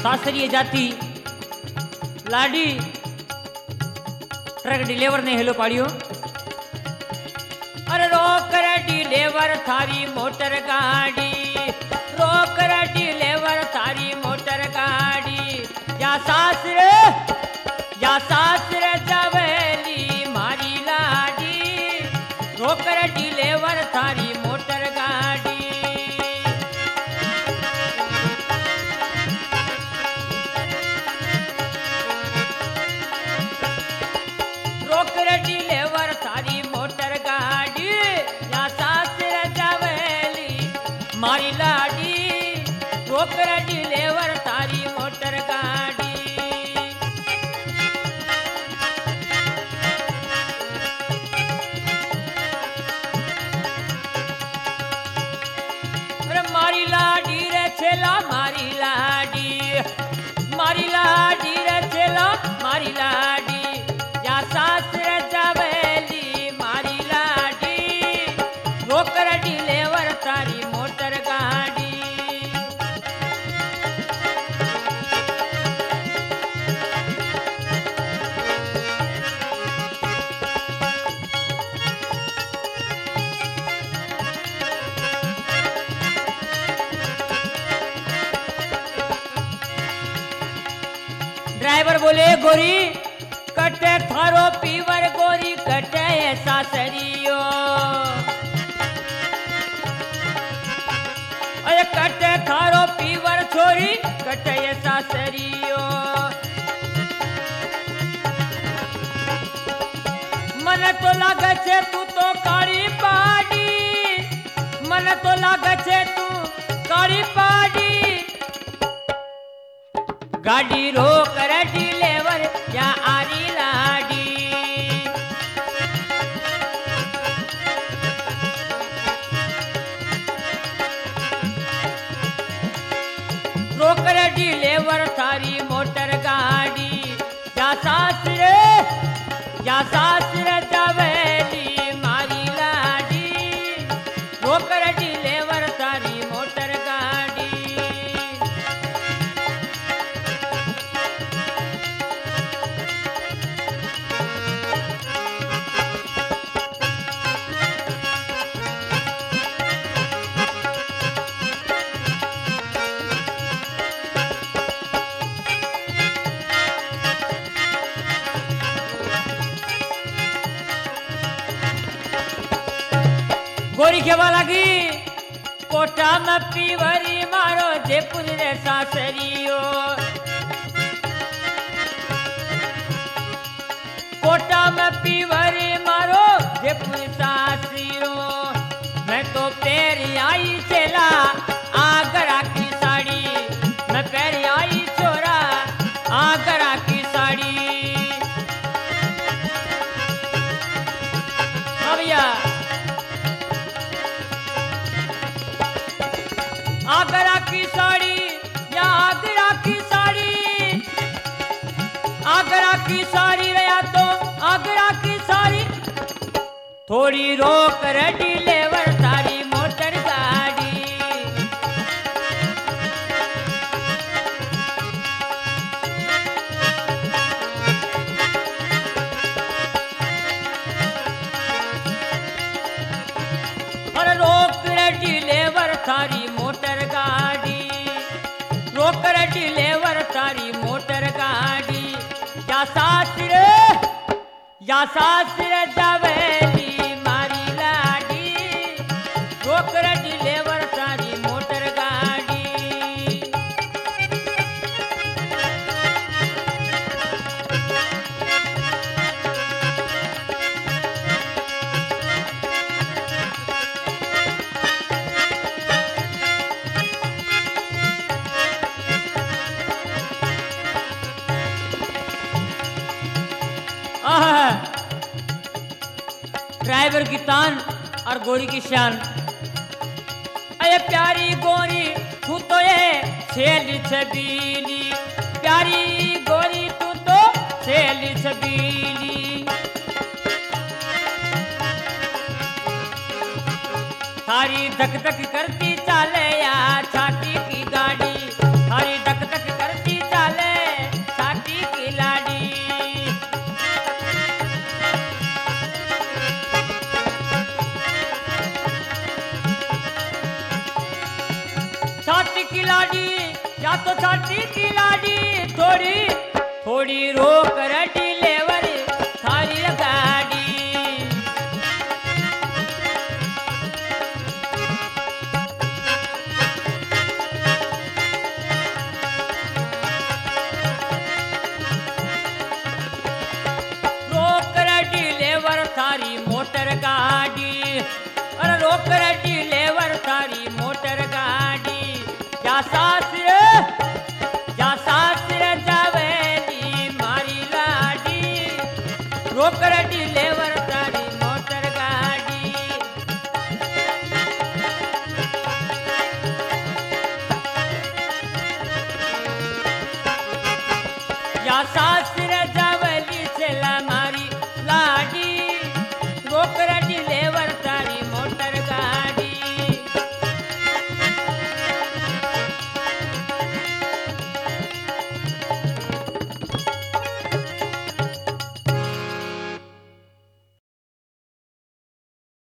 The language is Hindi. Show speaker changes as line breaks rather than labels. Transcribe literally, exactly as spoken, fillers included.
सासरी जाती लाडी ट्रक डिलीवर ने हेलो पाड़ियो। अरे रोक रे डिलीवर थारी मोटर गाड़ी, रोक रे डिलीवर थारी मोटर गाड़ी। या सासरे या सासरे जवेली मारी लाडी, रोक रे डिलीवर थारी मोटर गाड़ी। रोक रे डिलीवर थारी मोटर गाड़ी, या सासरे जवेली मारी लाडी, रोक रे डिलीवर थारी मोटर गाड़ी। अरे मारी लाडी रे छेला मारी लाडी, मारी लाडी रे छेला मारी लाडी। या सासरे जवेली मारी लाडी, रोक रे डिलीवर थारी मोटर गाड़ी। ड्राइवर बोले गोरी कटे थारो पीवर गोरी कटे ऐसा सरियो। अरे कटे थारो पीवर छोरी कटे ऐसा सरियो। मन तो लागे छे तू तो काली पाड़ी, मन तो लागे छे तू काली पाड़ी। गाड़ी रोक रे डिलीवर या आरी लाडी, रोक रे डिलीवर थारी मोटर गाड़ी। या सासरे या सासरे जवेली मारी लाडी, रोक रे डिलीवर थारी मोटर गाड़ी। गोरी केवा लगी कोटा में पीवरी मारो जयपुर रे सासरियो। कोटा में पीवरी मारो जयपुर सासरियो। मैं तो पैर आई चला आगरा की साड़ी, मैं पैर आई छोरा आगरा की साड़ी। भैया आगरा की साड़ी या आगरा की साड़ी, आगरा की साड़ी रहा तो आगरा की साड़ी। थोड़ी रोक रे डिलीवर थारी मोटर गाड़ी। और रोक रे डिलीवर थारी मोटर गाड़ी, रोक रे डिलीवर थारी मोटर गाड़ी। या सासरे या सासरे जवेली मारी लाडी, रोक रे डिलीवर थारी मोटर गाड़ी। ड्राइवर की तान और गोरी की शान। अरे प्यारी गोरी तू तो ये छेली छबीली, प्यारी गोरी तू तो छेली छबीली। थारी धक धक करती चाले या छाती की गाड़ी, थारी धक धक करती करती थी लाडी थोड़ी थोड़ी रोक रटी लेवर थारी गाड़ी रोक रटी लेवर थारी मोटर गाड़ी अरे रोक रटी लेवर थारी मोटर गाड़ी क्या सासरे क्या सासरे जावेली मारी लाडी रोक रटी ले